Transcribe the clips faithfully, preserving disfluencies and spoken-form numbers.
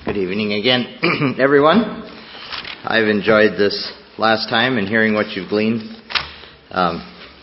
Good evening again, everyone. I've enjoyed this last time and hearing what you've gleaned. Um,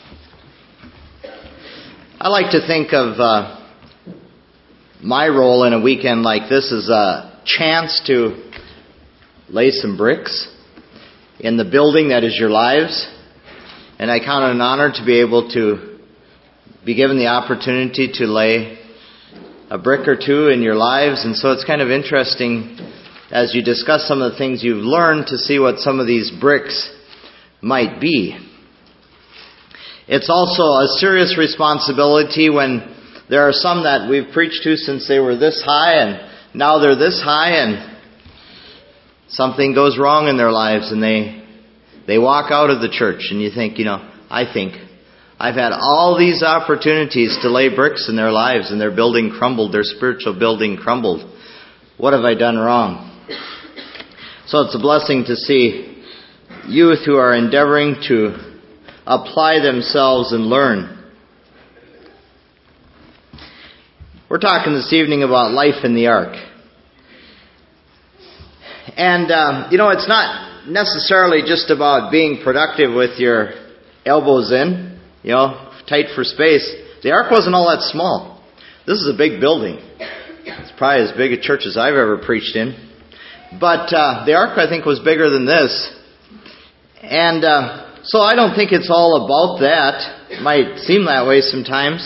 I like to think of uh, my role in a weekend like this as a chance to lay some bricks in the building that is your lives. And I count it an honor to be able to be given the opportunity to lay a brick or two in your lives. And so it's kind of interesting as you discuss some of the things you've learned to see what some of these bricks might be. It's also a serious responsibility when there are some that we've preached to since they were this high and now they're this high and something goes wrong in their lives and they they walk out of the church and you think, you know, I think I've had all these opportunities to lay bricks in their lives and their building crumbled, their spiritual building crumbled. What have I done wrong? So it's a blessing to see youth who are endeavoring to apply themselves and learn. We're talking this evening about life in the ark. And, uh, you know, it's not necessarily just about being productive with your elbows in. You know, tight for space. The ark wasn't all that small. This is a big building. It's probably as big a church as I've ever preached in. But uh, the ark, I think, was bigger than this. And uh, so I don't think it's all about that. It might seem that way sometimes.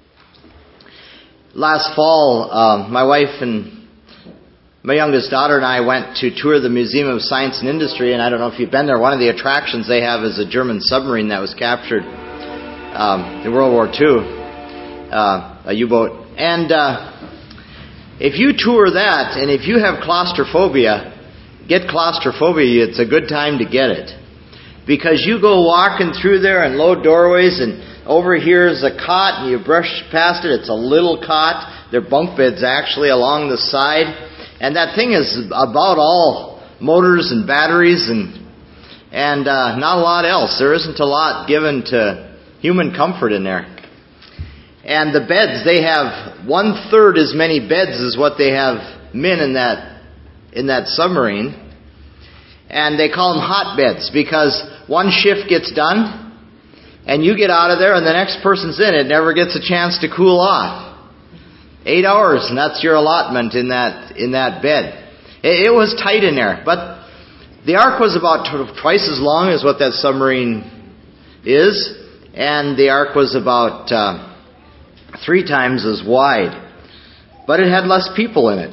Last fall, uh, my wife and my youngest daughter and I went to tour the Museum of Science and Industry. And I don't know if you've been there. One of the attractions they have is a German submarine that was captured Um, in World War Two, uh, a U-boat. And uh, if you tour that, and if you have claustrophobia, get claustrophobia, it's a good time to get it. Because you go walking through there and low doorways, and over here is a cot, and you brush past it, it's a little cot. They're bunk beds, actually, along the side. And that thing is about all motors and batteries, and, and uh, not a lot else. There isn't a lot given to human comfort in there. And the beds, they have one third as many beds as what they have men in that in that submarine. And they call them hot beds because one shift gets done and you get out of there and the next person's in it never gets a chance to cool off. Eight hours, and that's your allotment in that in that bed. It, it was tight in there, but the ark was about twice as long as what that submarine is. And the ark was about uh, three times as wide. But it had less people in it.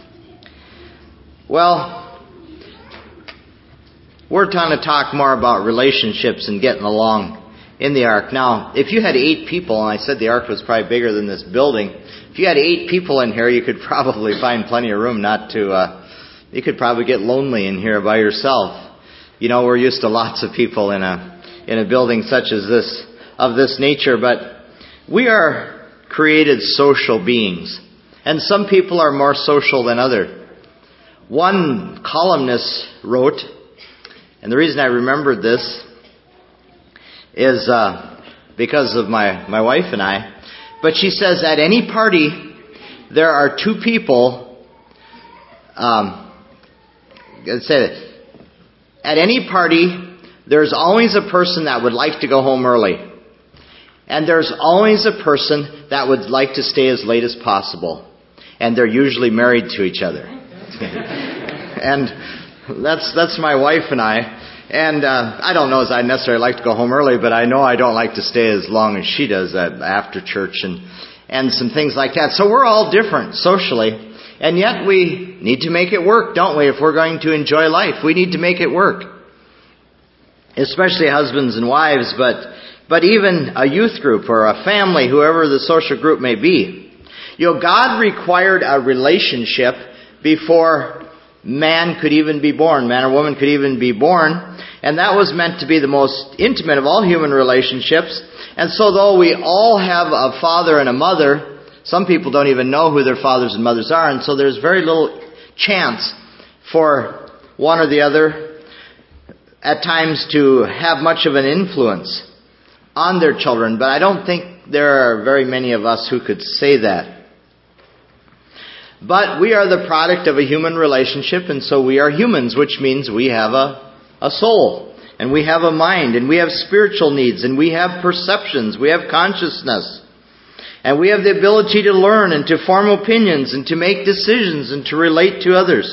Well, we're trying to talk more about relationships and getting along in the ark. Now, if you had eight people, and I said the ark was probably bigger than this building, if you had eight people in here, you could probably find plenty of room not to, uh, you could probably get lonely in here by yourself. You know, we're used to lots of people in a in a building such as this, of this nature, but we are created social beings. And some people are more social than others. One columnist wrote, and the reason I remembered this is uh, because of my, my wife and I, but she says, at any party, there are two people, um, let's say it, at any party, there's always a person that would like to go home early. And there's always a person that would like to stay as late as possible. And they're usually married to each other. And that's that's my wife and I. And uh, I don't know as I necessarily like to go home early, but I know I don't like to stay as long as she does at, after church and, and some things like that. So we're all different socially. And yet we need to make it work, don't we? If we're going to enjoy life, we need to make it work. Especially husbands and wives, but but even a youth group or a family, whoever the social group may be. You know, God required a relationship before man could even be born, man or woman could even be born, and that was meant to be the most intimate of all human relationships. And so though we all have a father and a mother, some people don't even know who their fathers and mothers are, and so there's very little chance for one or the other at times to have much of an influence on their children. But I don't think there are very many of us who could say that. But we are the product of a human relationship, and so we are humans, which means we have a, a soul, and we have a mind, and we have spiritual needs, and we have perceptions, we have consciousness, and we have the ability to learn and to form opinions and to make decisions and to relate to others.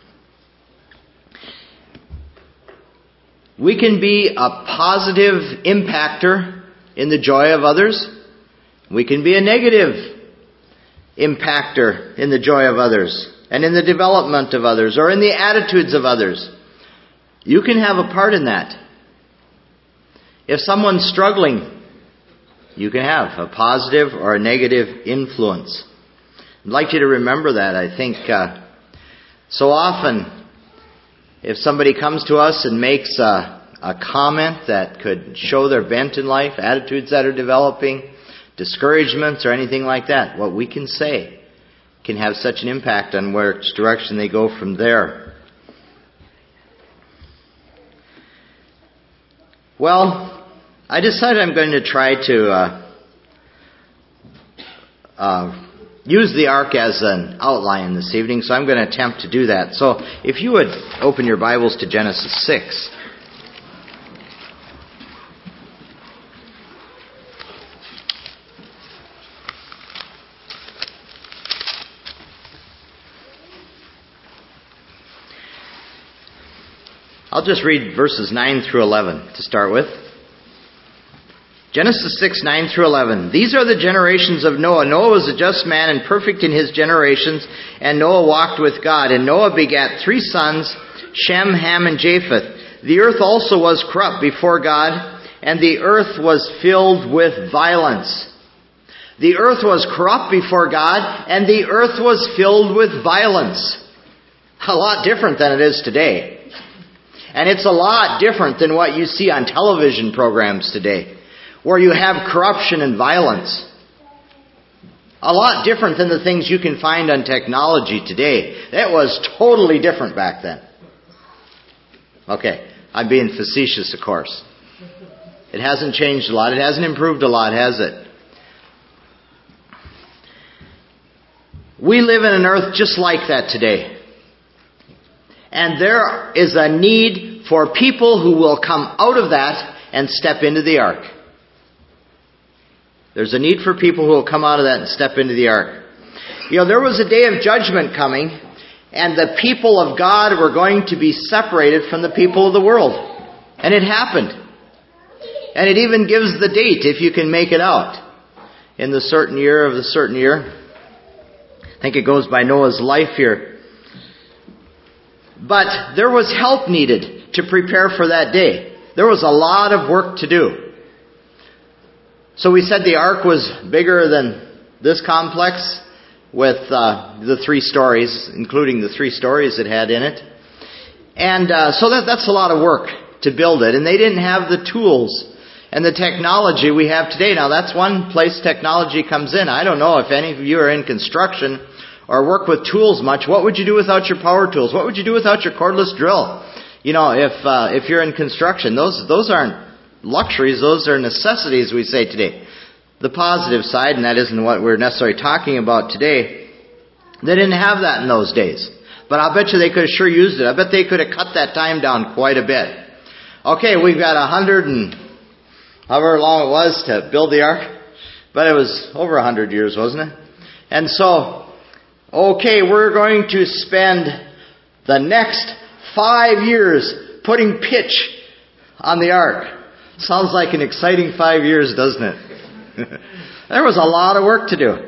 We can be a positive impactor in the joy of others. We can be a negative impactor in the joy of others and in the development of others or in the attitudes of others. You can have a part in that. If someone's struggling, you can have a positive or a negative influence. I'd like you to remember that. I think uh, so often if somebody comes to us and makes a, a comment that could show their bent in life, attitudes that are developing, discouragements or anything like that, what we can say can have such an impact on which direction they go from there. Well, I decided I'm going to try to uh, uh, use the ark as an outline this evening, so I'm going to attempt to do that. So if you would open your Bibles to Genesis six. I'll just read verses nine through eleven to start with. Genesis six, nine through eleven. These are the generations of Noah. Noah was a just man and perfect in his generations, and Noah walked with God. And Noah begat three sons, Shem, Ham, and Japheth. The earth also was corrupt before God, and the earth was filled with violence. The earth was corrupt before God, and the earth was filled with violence. A lot different than it is today. And it's a lot different than what you see on television programs today, where you have corruption and violence. A lot different than the things you can find on technology today. It was totally different back then. Okay, I'm being facetious, of course. It hasn't changed a lot. It hasn't improved a lot, has it? We live in an earth just like that today. And there is a need for people who will come out of that and step into the ark. There's a need for people who will come out of that and step into the ark. You know, there was a day of judgment coming, and the people of God were going to be separated from the people of the world. And it happened. And it even gives the date, if you can make it out, in the certain year of the certain year. I think it goes by Noah's life here. But there was help needed to prepare for that day. There was a lot of work to do. So we said the ark was bigger than this complex with uh, the three stories, including the three stories it had in it. And uh, so that that's a lot of work to build it. And they didn't have the tools and the technology we have today. Now that's one place technology comes in. I don't know if any of you are in construction or work with tools much. What would you do without your power tools? What would you do without your cordless drill? You know, if uh, if you're in construction, those those aren't luxuries, those are necessities, we say today. The positive side, and that isn't what we're necessarily talking about today, they didn't have that in those days. But I'll bet you they could have sure used it. I bet they could have cut that time down quite a bit. Okay, we've got a hundred and however long it was to build the ark, but it was over a hundred years, wasn't it? And so, okay, we're going to spend the next five years putting pitch on the ark. Sounds like an exciting five years, doesn't it? There was a lot of work to do.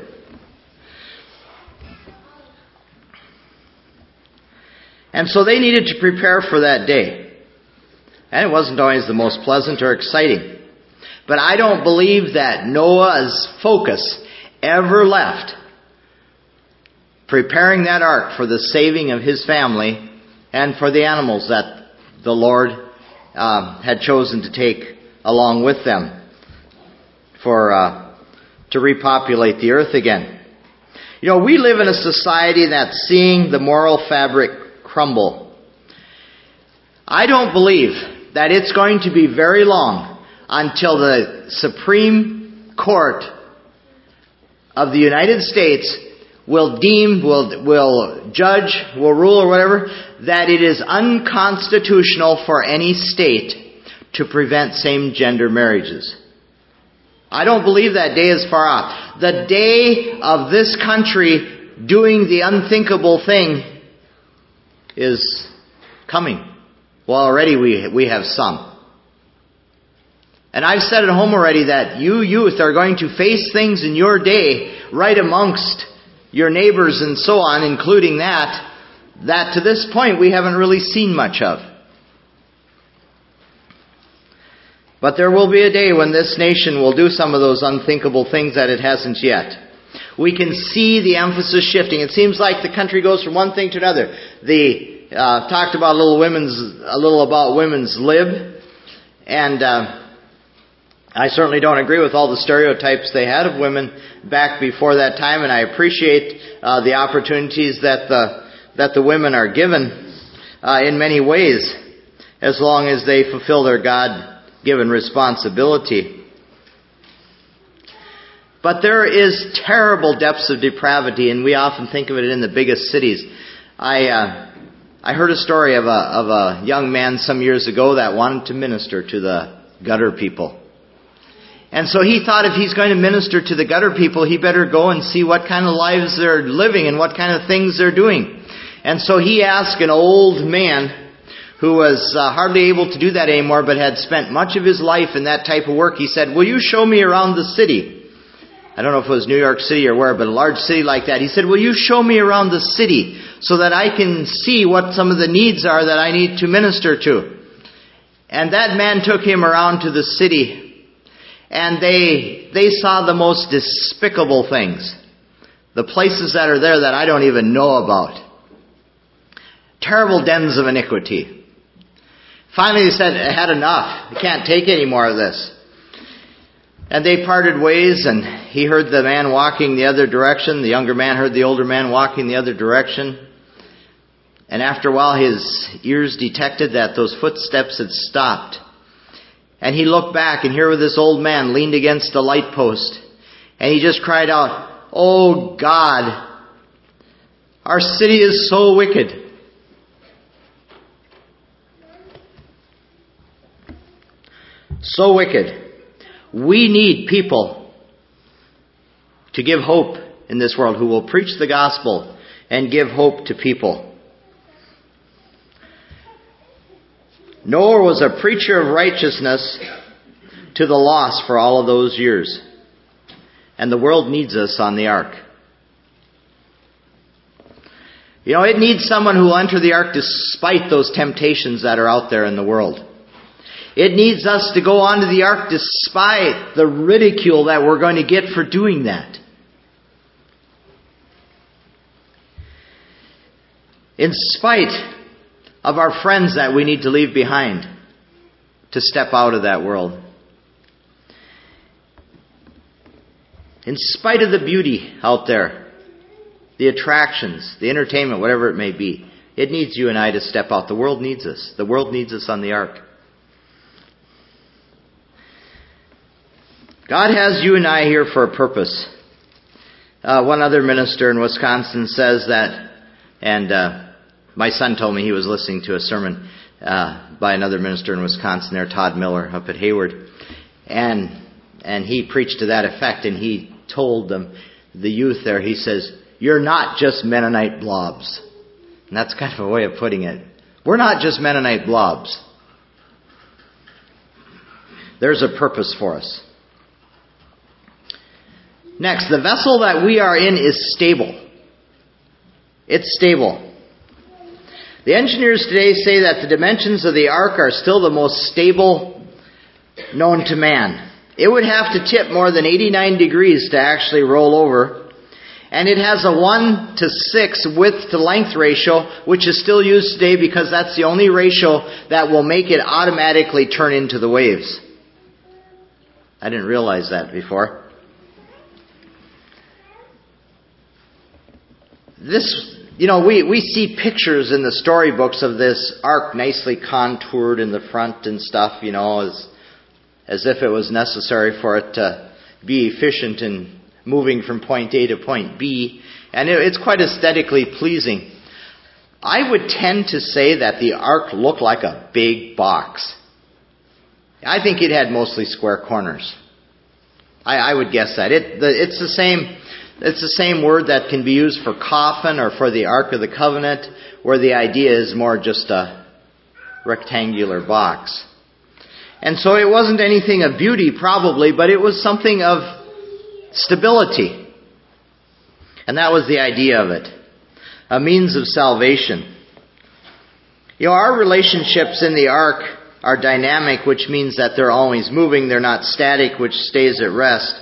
And so they needed to prepare for that day. And it wasn't always the most pleasant or exciting. But I don't believe that Noah's focus ever left preparing that ark for the saving of his family and for the animals that the Lord uh, had chosen to take along with them for uh, to repopulate the earth again. You know, we live in a society that's seeing the moral fabric crumble. I don't believe that it's going to be very long until the Supreme Court of the United States will deem, will, will judge, will rule or whatever, that it is unconstitutional for any state to prevent same-gender marriages. I don't believe that day is far off. The day of this country doing the unthinkable thing is coming. Well, already we we have some. And I've said at home already that you youth are going to face things in your day right amongst your neighbors and so on, including that, that to this point we haven't really seen much of. But there will be a day when this nation will do some of those unthinkable things that it hasn't yet. We can see the emphasis shifting. It seems like the country goes from one thing to another. The uh, talked about a little women's, a little about women's lib, and uh, I certainly don't agree with all the stereotypes they had of women back before that time, and I appreciate uh, the opportunities that the that the women are given uh, in many ways, as long as they fulfill their God-given responsibility. But there is terrible depths of depravity, and we often think of it in the biggest cities. I uh, I heard a story of a of a young man some years ago that wanted to minister to the gutter people. And so he thought if he's going to minister to the gutter people, he better go and see what kind of lives they're living and what kind of things they're doing. And so he asked an old man who was uh, hardly able to do that anymore, but had spent much of his life in that type of work. He said, "Will you show me around the city?" I don't know if it was New York City or where, but a large city like that. He said, "Will you show me around the city so that I can see what some of the needs are that I need to minister to?" And that man took him around to the city. And they they saw the most despicable things. The places that are there that I don't even know about. Terrible dens of iniquity. Finally, he said, "I had enough. I can't take any more of this." And they parted ways, and he heard the man walking the other direction. The younger man heard the older man walking the other direction. And after a while, his ears detected that those footsteps had stopped. And he looked back, and here was this old man leaned against a light post. And he just cried out, "Oh God, our city is so wicked." So wicked. We need people to give hope in this world who will preach the gospel and give hope to people. Noah was a preacher of righteousness to the lost for all of those years. And the world needs us on the ark. You know, it needs someone who will enter the ark despite those temptations that are out there in the world. It needs us to go onto the ark despite the ridicule that we're going to get for doing that. In spite of our friends that we need to leave behind to step out of that world. In spite of the beauty out there, the attractions, the entertainment, whatever it may be, it needs you and I to step out. The world needs us. The world needs us on the ark. God has you and I here for a purpose. Uh, one other minister in Wisconsin says that, and uh, my son told me he was listening to a sermon uh, by another minister in Wisconsin there, Todd Miller, up at Hayward. And and he preached to that effect, and he told them, the youth there, he says, "You're not just Mennonite blobs." And that's kind of a way of putting it. We're not just Mennonite blobs. There's a purpose for us. Next, the vessel that we are in is stable. It's stable. The engineers today say that the dimensions of the ark are still the most stable known to man. It would have to tip more than eighty-nine degrees to actually roll over. And it has a one to six width to length ratio, which is still used today because that's the only ratio that will make it automatically turn into the waves. I didn't realize that before. This... You know, we, we see pictures in the storybooks of this ark nicely contoured in the front and stuff, you know, as as if it was necessary for it to be efficient in moving from point A to point B, and it, it's quite aesthetically pleasing. I would tend to say that the ark looked like a big box. I think it had mostly square corners. I, I would guess that. It, the, it's the same it's the same word that can be used for coffin or for the Ark of the Covenant, where the idea is more just a rectangular box. And so it wasn't anything of beauty, probably, but it was something of stability. And that was the idea of it. A means of salvation. You know, our relationships in the ark are dynamic, which means that they're always moving. They're not static, which stays at rest.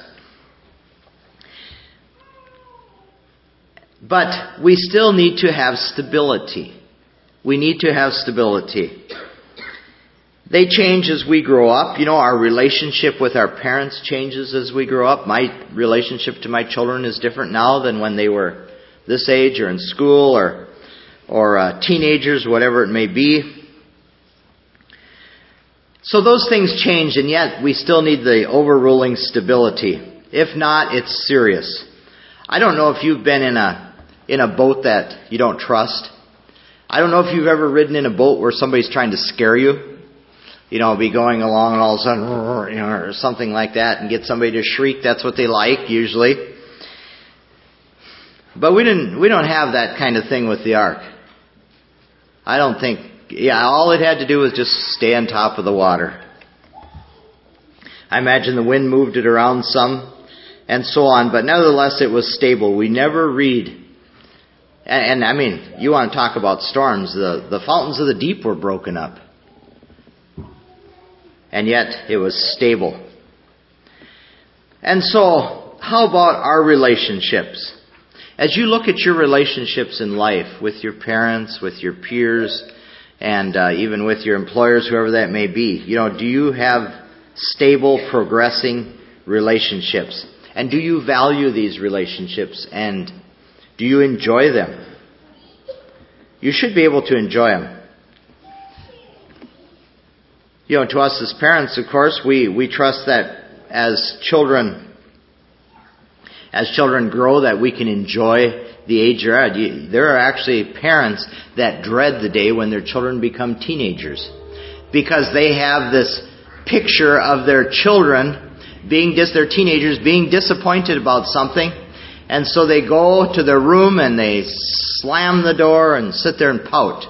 But we still need to have stability. We need to have stability. They change as we grow up. You know, our relationship with our parents changes as we grow up. My relationship to my children is different now than when they were this age or in school or or uh, teenagers, whatever it may be. So those things change, and yet we still need the overruling stability. If not, it's serious. I don't know if you've been in a in a boat that you don't trust. I don't know if you've ever ridden in a boat where somebody's trying to scare you. You know, be going along and all of a sudden, you know, or something like that, and get somebody to shriek. That's what they like, usually. But we didn't. We don't have that kind of thing with the ark. I don't think. Yeah, all it had to do was just stay on top of the water. I imagine the wind moved it around some, and so on. But nevertheless, it was stable. We never read. And, and I mean, you want to talk about storms? The the fountains of the deep were broken up. And yet, it was stable. And so, how about our relationships? As you look at your relationships in life, with your parents, with your peers, and uh, even with your employers, whoever that may be, you know, do you have stable, progressing relationships? And do you value these relationships? And do you enjoy them? You should be able to enjoy them. You know, to us as parents, of course, we, we trust that as children, as children grow, that we can enjoy the age they're at. There are actually parents that dread the day when their children become teenagers, because they have this picture of their children being dis- their teenagers being disappointed about something, and so they go to their room and they slam the door and sit there and pout.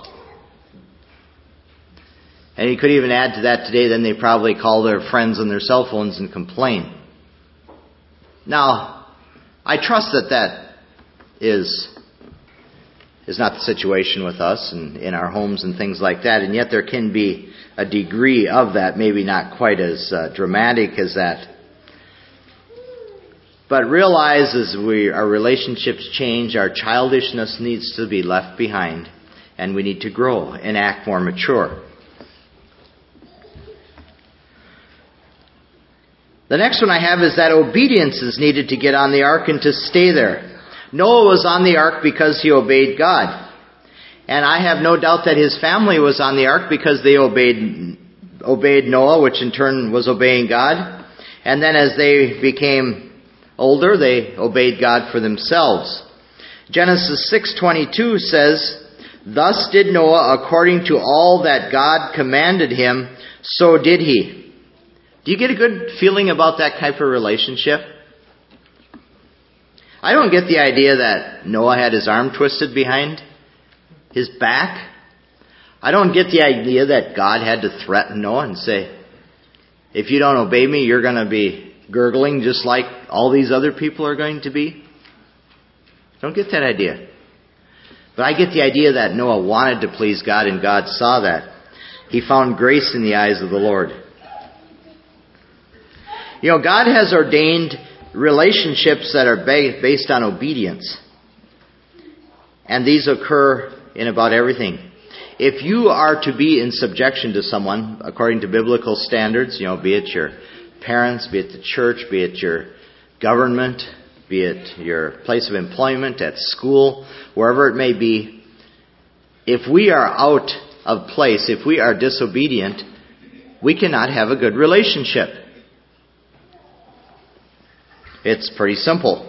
And you could even add to that today, then they probably call their friends on their cell phones and complain. Now, I trust that that is, is not the situation with us and in our homes and things like that. And yet there can be a degree of that, maybe not quite as uh, dramatic as that. But realize as we, our relationships change, our childishness needs to be left behind. And we need to grow and act more mature. The next one I have is that obedience is needed to get on the ark and to stay there. Noah was on the ark because he obeyed God. And I have no doubt that his family was on the ark because they obeyed obeyed Noah, which in turn was obeying God. And then as they became older, they obeyed God for themselves. Genesis six twenty-two says, "Thus did Noah according to all that God commanded him, so did he." Do you get a good feeling about that type of relationship? I don't get the idea that Noah had his arm twisted behind his back. I don't get the idea that God had to threaten Noah and say, if you don't obey me, you're going to be gurgling just like all these other people are going to be. I don't get that idea. But I get the idea that Noah wanted to please God, and God saw that. He found grace in the eyes of the Lord. You know, God has ordained relationships that are based on obedience. And these occur in about everything. If you are to be in subjection to someone, according to biblical standards, you know, be it your parents, be it the church, be it your government, be it your place of employment, at school, wherever it may be, if we are out of place, if we are disobedient, we cannot have a good relationship. It's pretty simple.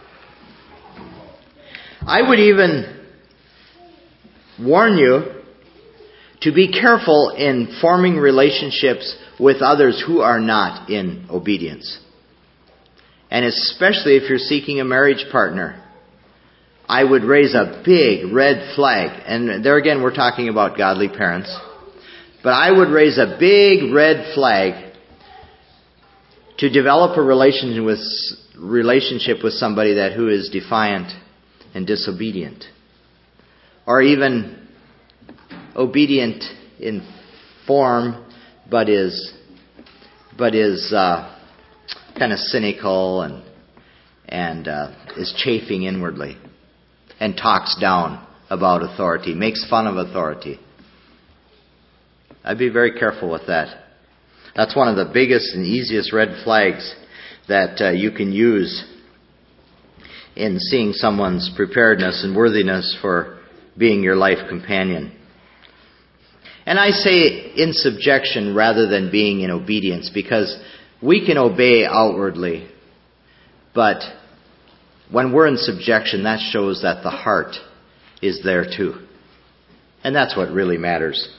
I would even warn you to be careful in forming relationships with others who are not in obedience. And especially if you're seeking a marriage partner, I would raise a big red flag. And there again, we're talking about godly parents. But I would raise a big red flag to develop a relationship with, relationship with somebody that who is defiant and disobedient. Or even obedient in form, but is but is uh, kind of cynical and and uh, is chafing inwardly and talks down about authority, makes fun of authority. I'd be very careful with that. That's one of the biggest and easiest red flags that uh, you can use in seeing someone's preparedness and worthiness for being your life companion. And I say in subjection rather than being in obedience, because we can obey outwardly, but when we're in subjection, that shows that the heart is there too. And that's what really matters.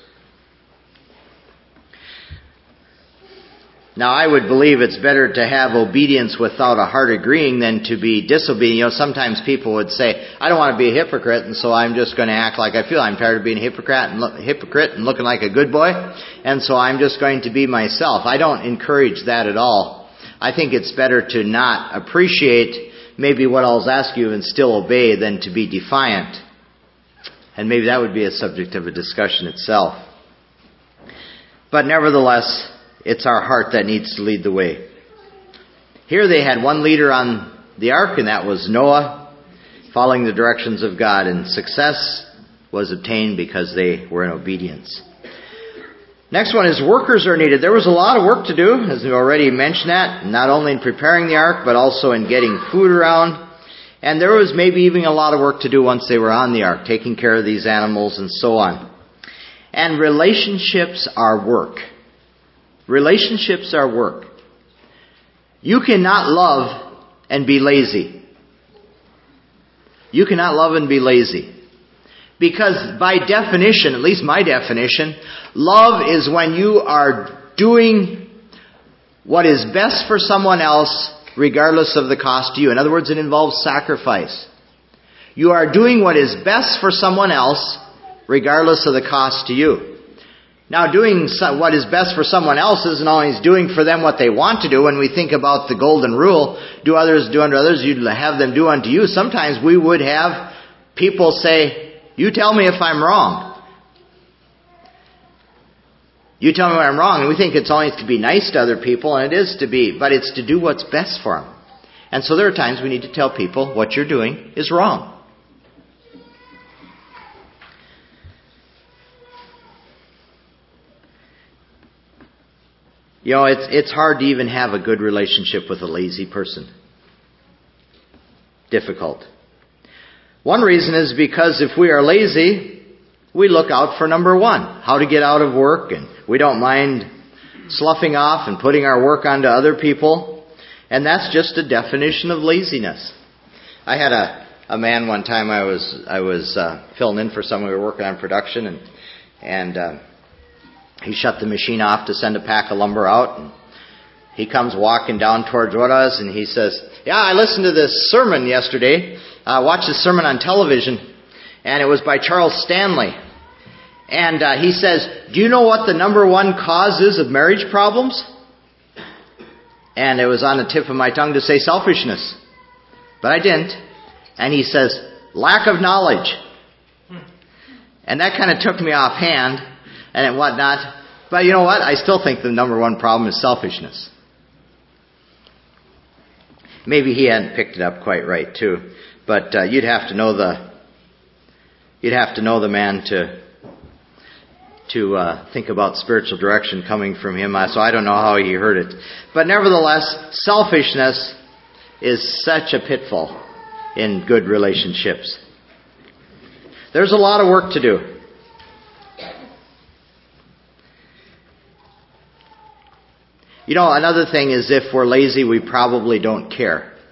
Now, I would believe it's better to have obedience without a heart agreeing than to be disobedient. You know, sometimes people would say, I don't want to be a hypocrite, and so I'm just going to act like I feel. I'm tired of being a hypocrite and, look, hypocrite and looking like a good boy, and so I'm just going to be myself. I don't encourage that at all. I think it's better to not appreciate maybe what I'll ask you and still obey than to be defiant. And maybe that would be a subject of a discussion itself. But nevertheless, it's our heart that needs to lead the way. Here they had one leader on the ark, and that was Noah, following the directions of God. And success was obtained because they were in obedience. Next one is workers are needed. There was a lot of work to do, as we already mentioned that, not only in preparing the ark, but also in getting food around. And there was maybe even a lot of work to do once they were on the ark, taking care of these animals and so on. And relationships are work. Relationships are work. You cannot love and be lazy. You cannot love and be lazy. Because by definition, at least my definition, love is when you are doing what is best for someone else regardless of the cost to you. In other words, it involves sacrifice. You are doing what is best for someone else regardless of the cost to you. Now, doing what is best for someone else isn't always doing for them what they want to do. When we think about the golden rule, do others do unto others, you have them do unto you. Sometimes we would have people say, you tell me if I'm wrong. You tell me when I'm wrong. And we think it's always to be nice to other people, and it is to be, but it's to do what's best for them. And so there are times we need to tell people what you're doing is wrong. You know, it's it's hard to even have a good relationship with a lazy person. Difficult. One reason is because if we are lazy, we look out for number one, how to get out of work, and we don't mind sloughing off and putting our work onto other people. And that's just a definition of laziness. I had a, a man one time I was I was uh, filling in for someone. We were working on production, and and uh, he shut the machine off to send a pack of lumber out. And he comes walking down towards us, and he says, "Yeah, I listened to this sermon yesterday. I watched this sermon on television, and it was by Charles Stanley. And uh, he says, do you know what the number one cause is of marriage problems?" And it was on the tip of my tongue to say selfishness. But I didn't. And he says, lack of knowledge. And that kind of took me offhand and whatnot. But you know what? I still think the number one problem is selfishness. Maybe he hadn't picked it up quite right too. But uh, you'd have to know the you'd have to know the man to to uh, think about spiritual direction coming from him. So I don't know how he heard it. But nevertheless, selfishness is such a pitfall in good relationships. There's a lot of work to do. You know, another thing is if we're lazy, we probably don't care.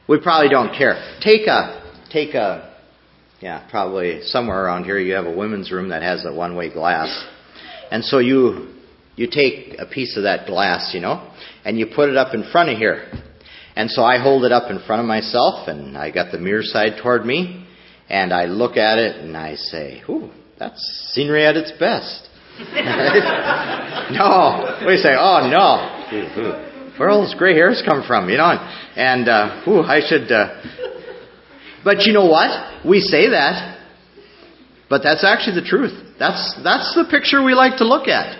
We probably don't care. Take a, take a, yeah, probably somewhere around here you have a women's room that has a one-way glass. And so you, you take a piece of that glass, you know, and you put it up in front of here. And so I hold it up in front of myself, and I got the mirror side toward me, and I look at it, and I say, ooh, that's scenery at its best. No. We say, oh, no. Where all those gray hairs come from, you know? And, uh, ooh, I should... Uh... But you know what? We say that, but that's actually the truth. That's, that's the picture we like to look at.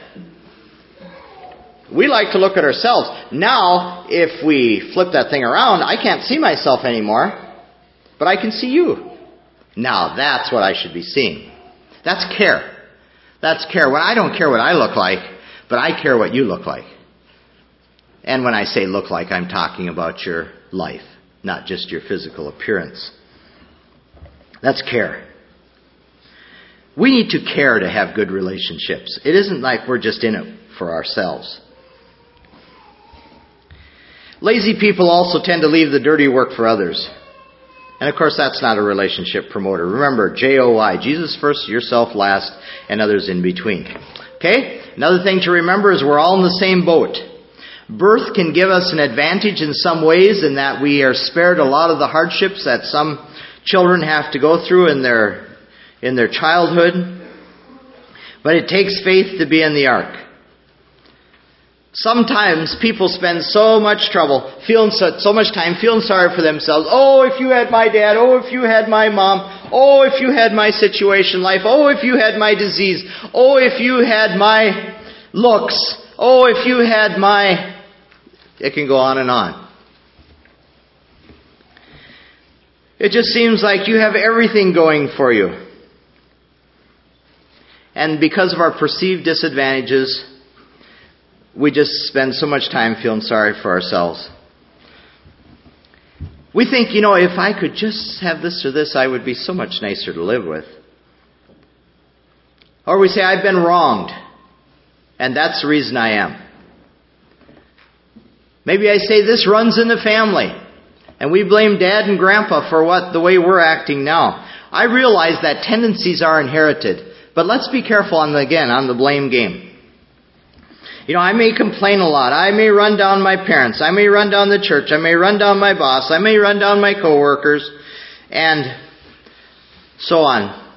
We like to look at ourselves. Now, if we flip that thing around, I can't see myself anymore, but I can see you. Now, that's what I should be seeing. That's care. That's care. Well, I don't care what I look like, but I care what you look like. And when I say look like, I'm talking about your life, not just your physical appearance. That's care. We need to care to have good relationships. It isn't like we're just in it for ourselves. Lazy people also tend to leave the dirty work for others. And of course, that's not a relationship promoter. Remember, J O Y, Jesus first, yourself last, and others in between. Okay? Another thing to remember is we're all in the same boat. Birth can give us an advantage in some ways in that we are spared a lot of the hardships that some children have to go through in their, in their childhood. But it takes faith to be in the ark. Sometimes people spend so much trouble, feeling so, so much time feeling sorry for themselves. Oh, if you had my dad. Oh, if you had my mom. Oh, if you had my situation in life. Oh, if you had my disease. Oh, if you had my looks. Oh, if you had my... It can go on and on. It just seems like you have everything going for you. And because of our perceived disadvantages, we just spend so much time feeling sorry for ourselves. We think, you know, if I could just have this or this, I would be so much nicer to live with. Or we say, I've been wronged, and that's the reason I am. Maybe I say this runs in the family, and we blame Dad and Grandpa for what the way we're acting now. I realize that tendencies are inherited, but let's be careful on the, again, on the blame game. You know, I may complain a lot. I may run down my parents. I may run down the church. I may run down my boss. I may run down my coworkers, and so on.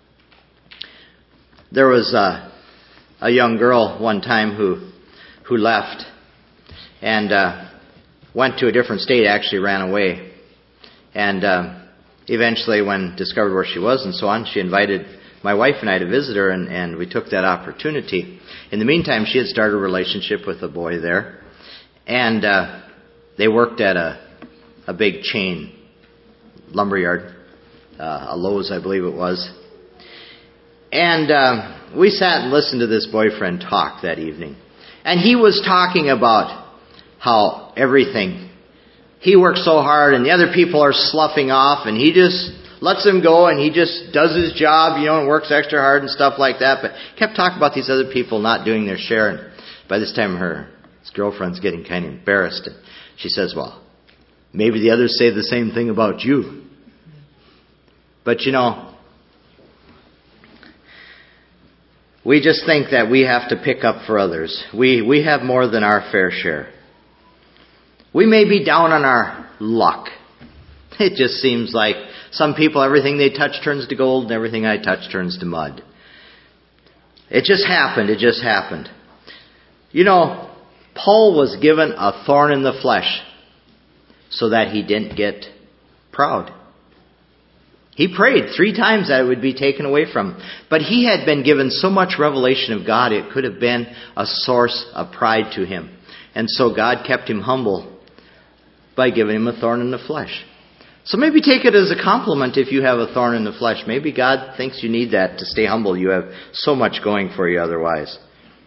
There was a, a young girl one time who who left and uh, went to a different state. Actually, ran away, and uh, eventually, when discovered where she was and so on, she invited my wife and I to visit her, and, and we took that opportunity. In the meantime, she had started a relationship with a boy there, and uh, they worked at a a big chain lumberyard, uh, a Lowe's, I believe it was. And uh, we sat and listened to this boyfriend talk that evening, and he was talking about how everything, he works so hard, and the other people are sloughing off, and he just lets him go, and he just does his job, you know, and works extra hard and stuff like that. But kept talking about these other people not doing their share. And by this time, her his girlfriend's getting kind of embarrassed. And she says, well, maybe the others say the same thing about you. But, you know, we just think that we have to pick up for others. We, we have more than our fair share. We may be down on our luck. It just seems like some people, everything they touch turns to gold, and everything I touch turns to mud. It just happened. It just happened. You know, Paul was given a thorn in the flesh so that he didn't get proud. He prayed three times that it would be taken away from him. But he had been given so much revelation of God, it could have been a source of pride to him. And so God kept him humble by giving him a thorn in the flesh. So maybe take it as a compliment if you have a thorn in the flesh. Maybe God thinks you need that to stay humble. You have so much going for you otherwise.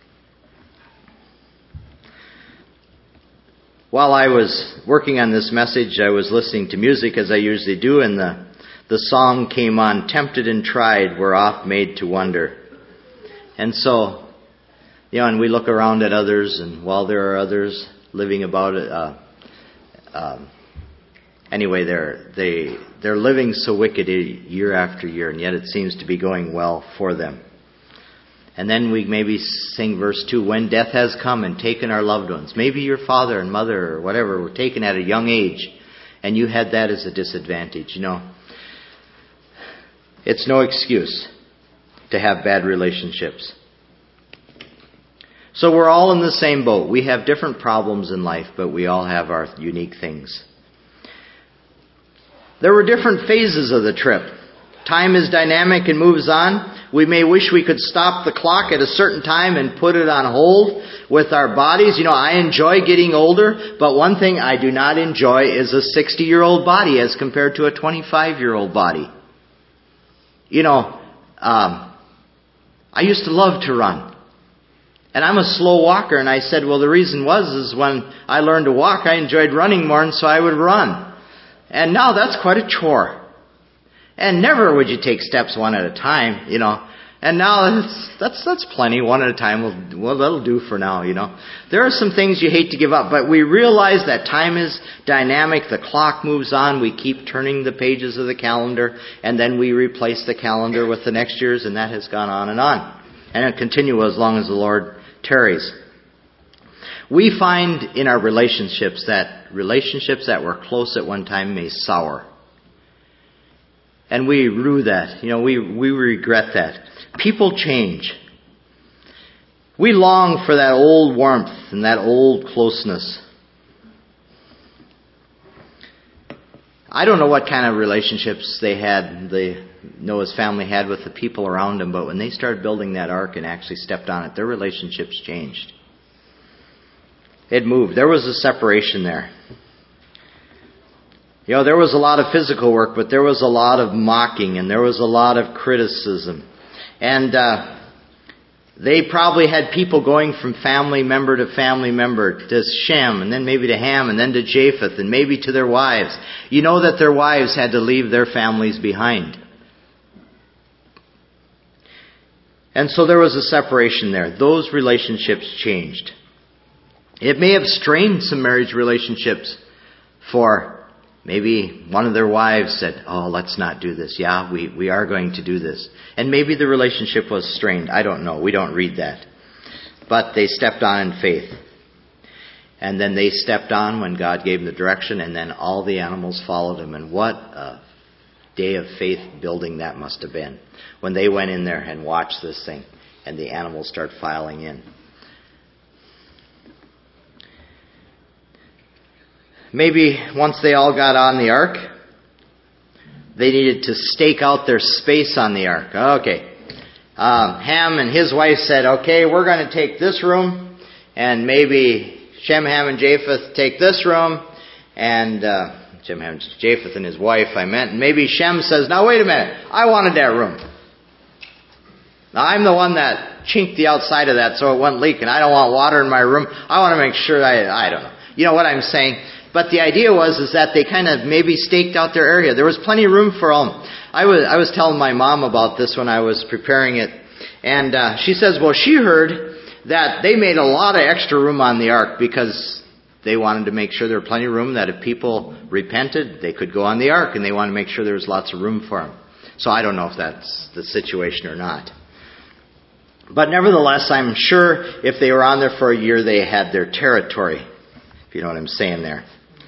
While I was working on this message, I was listening to music as I usually do, and the, the song came on, Tempted and Tried, We're Oft Made to Wonder. And so, you know, and we look around at others, and while there are others living about it, uh, uh, anyway, they're they they're living so wicked year after year, and yet it seems to be going well for them. And then we maybe sing verse two, when death has come and taken our loved ones. Maybe your father and mother or whatever were taken at a young age, and you had that as a disadvantage. You know, it's no excuse to have bad relationships. So we're all in the same boat. We have different problems in life, but we all have our unique things. There were different phases of the trip. Time is dynamic and moves on. We may wish we could stop the clock at a certain time and put it on hold with our bodies. You know, I enjoy getting older, but one thing I do not enjoy is a sixty-year-old body as compared to a twenty-five-year-old body. You know, um, I used to love to run. And I'm a slow walker, and I said, well, the reason was is when I learned to walk, I enjoyed running more, and so I would run. And now that's quite a chore. And never would you take steps one at a time, you know. And now that's that's, that's plenty. One at a time, will, well, that'll do for now, you know. There are some things you hate to give up, but we realize that time is dynamic. The clock moves on. We keep turning the pages of the calendar, and then we replace the calendar with the next year's, and that has gone on and on. And it'll continue as long as the Lord tarries. We find in our relationships that relationships that were close at one time may sour. And we rue that. You know, we, we regret that. People change. We long for that old warmth and that old closeness. I don't know what kind of relationships they had, the Noah's family had with the people around them, but when they started building that ark and actually stepped on it, their relationships changed. It moved. There was a separation there. You know, there was a lot of physical work, but there was a lot of mocking, and there was a lot of criticism. And uh, they probably had people going from family member to family member to Shem, and then maybe to Ham, and then to Japheth, and maybe to their wives. You know that their wives had to leave their families behind. And so there was a separation there. Those relationships changed. It may have strained some marriage relationships for maybe one of their wives said, oh, let's not do this. Yeah, we, we are going to do this. And maybe the relationship was strained. I don't know. We don't read that. But they stepped on in faith. And then they stepped on when God gave them the direction, and then all the animals followed him. And what a day of faith building that must have been when they went in there and watched this thing and the animals start filing in. Maybe once they all got on the ark, they needed to stake out their space on the ark. Okay. Um, Ham and his wife said, okay, we're going to take this room, and maybe Shem, Ham, and Japheth take this room, and uh, Shem, Ham, Japheth and his wife, I meant. And maybe Shem says, now wait a minute, I wanted that room. Now I'm the one that chinked the outside of that so it wouldn't leak, and I don't want water in my room. I want to make sure I, I don't know. You know what I'm saying? But the idea was is that they kind of maybe staked out their area. There was plenty of room for all. I was I was telling my mom about this when I was preparing it, and uh, she says, well, she heard that they made a lot of extra room on the ark because they wanted to make sure there was plenty of room, that if people repented, they could go on the ark, and they wanted to make sure there was lots of room for them. So I don't know if that's the situation or not. But nevertheless, I'm sure if they were on there for a year, they had their territory, if you know what I'm saying there.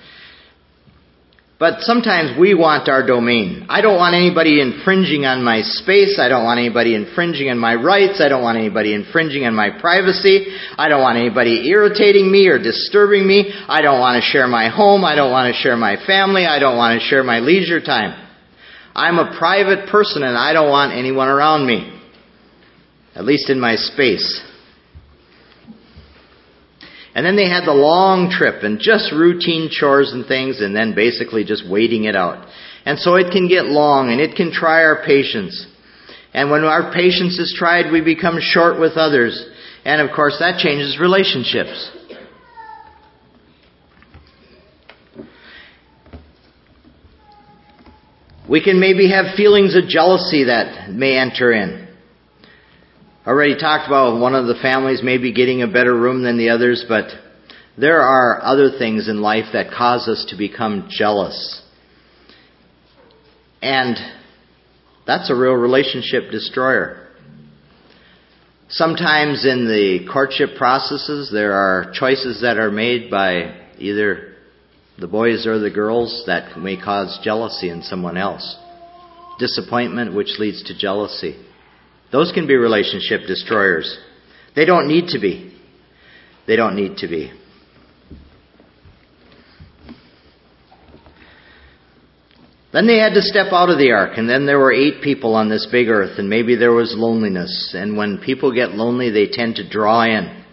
But sometimes we want our domain. I don't want anybody infringing on my space. I don't want anybody infringing on my rights. I don't want anybody infringing on my privacy. I don't want anybody irritating me or disturbing me. I don't want to share my home. I don't want to share my family. I don't want to share my leisure time. I'm a private person, and I don't want anyone around me, at least in my space. And then they had the long trip and just routine chores and things, and then basically just waiting it out. And so it can get long, and it can try our patience. And when our patience is tried, we become short with others. And of course, that changes relationships. We can maybe have feelings of jealousy that may enter in. Already talked about one of the families maybe getting a better room than the others, but there are other things in life that cause us to become jealous And that's a real relationship destroyer. Sometimes in the courtship processes, there are choices that are made by either the boys or the girls that may cause jealousy in someone else. Disappointment, which leads to jealousy. Those can be relationship destroyers. They don't need to be. They don't need to be. Then they had to step out of the ark, and then there were eight people on this big earth, and maybe there was loneliness. And when people get lonely, they tend to draw in.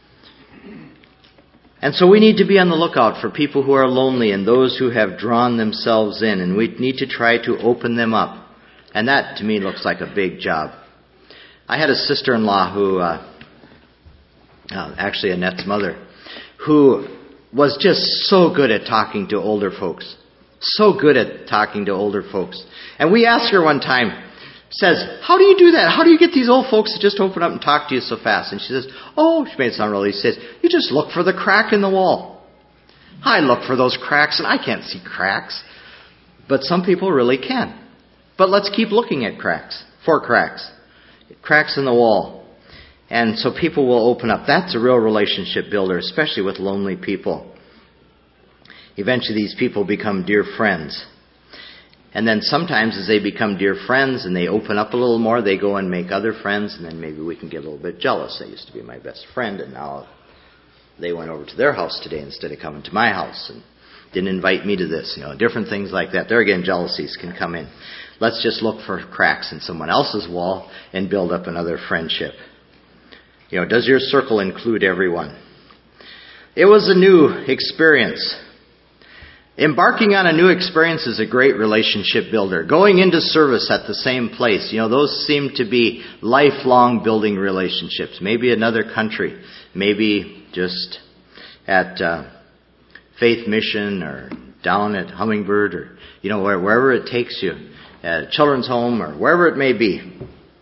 And so we need to be on the lookout for people who are lonely and those who have drawn themselves in, and we need to try to open them up. And that, to me, looks like a big job. I had a sister-in-law who, uh, uh, actually Annette's mother, who was just so good at talking to older folks. So good at talking to older folks. And we asked her one time, says, how do you do that? How do you get these old folks to just open up and talk to you so fast? And she says, oh, she made it sound really, she says, you just look for the crack in the wall. I look for those cracks and I can't see cracks. But some people really can. But let's keep looking at cracks, for cracks. Cracks in the wall. And so people will open up. That's a real relationship builder, especially with lonely people. Eventually these people become dear friends. And then sometimes as they become dear friends and they open up a little more, they go and make other friends, and then maybe we can get a little bit jealous. They used to be my best friend, and now they went over to their house today instead of coming to my house and didn't invite me to this. You know, different things like that. There again, jealousies can come in. Let's just look for cracks in someone else's wall and build up another friendship. You know, does your circle include everyone? It was a new experience. Embarking on a new experience is a great relationship builder. Going into service at the same place, you know, those seem to be lifelong building relationships. Maybe another country, maybe just at uh, Faith Mission or down at Hummingbird or, you know, wherever it takes you, at a children's home or wherever it may be.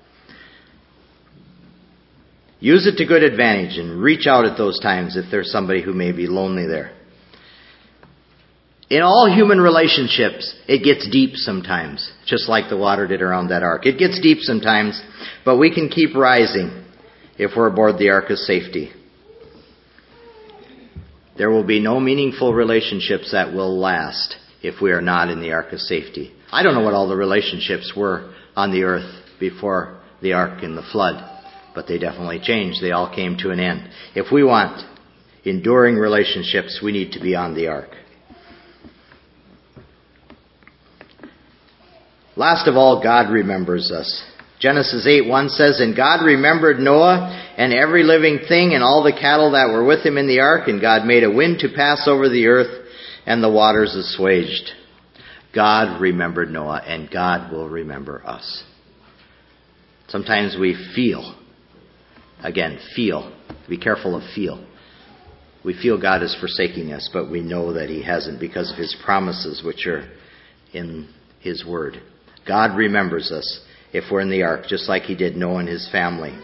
Use it to good advantage and reach out at those times if there's somebody who may be lonely there. In all human relationships, it gets deep sometimes, just like the water did around that ark. It gets deep sometimes, but we can keep rising if we're aboard the ark of safety. There will be no meaningful relationships that will last if we are not in the ark of safety. I don't know what all the relationships were on the earth before the ark and the flood, but they definitely changed. They all came to an end. If we want enduring relationships, we need to be on the ark. Last of all, God remembers us. Genesis eight one says, and God remembered Noah and every living thing and all the cattle that were with him in the ark, and God made a wind to pass over the earth, and the waters assuaged. God remembered Noah, and God will remember us. Sometimes we feel, again, feel. Be careful of feel. We feel God is forsaking us, but we know that He hasn't because of His promises, which are in His Word. God remembers us if we're in the ark, just like He did Noah and his family.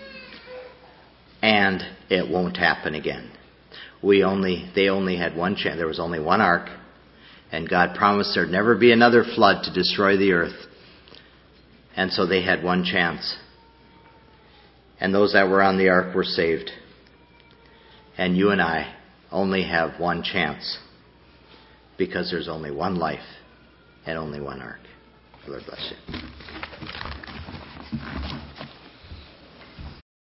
And it won't happen again. We only, they only had one chance. There was only one ark, and God promised there'd never be another flood to destroy the earth. And so they had one chance. And those that were on the ark were saved. And you and I only have one chance, because there's only one life and only one ark. The Lord bless you.